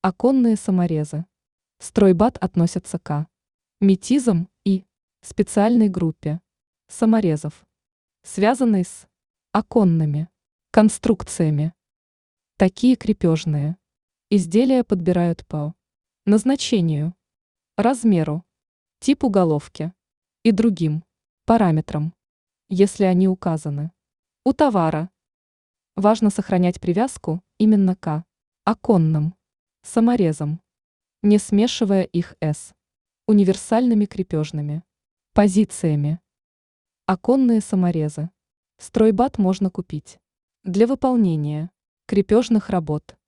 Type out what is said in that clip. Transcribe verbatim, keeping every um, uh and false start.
Оконные саморезы. Стройбат относятся к метизам и специальной группе саморезов, связанной с оконными конструкциями. Такие крепежные изделия подбирают по назначению, размеру, типу головки и другим параметрам, если они указаны у товара. Важно сохранять привязку именно к оконным саморезам, не смешивая их с универсальными крепежными позициями. Оконные саморезы. Стройбат можно купить для выполнения крепежных работ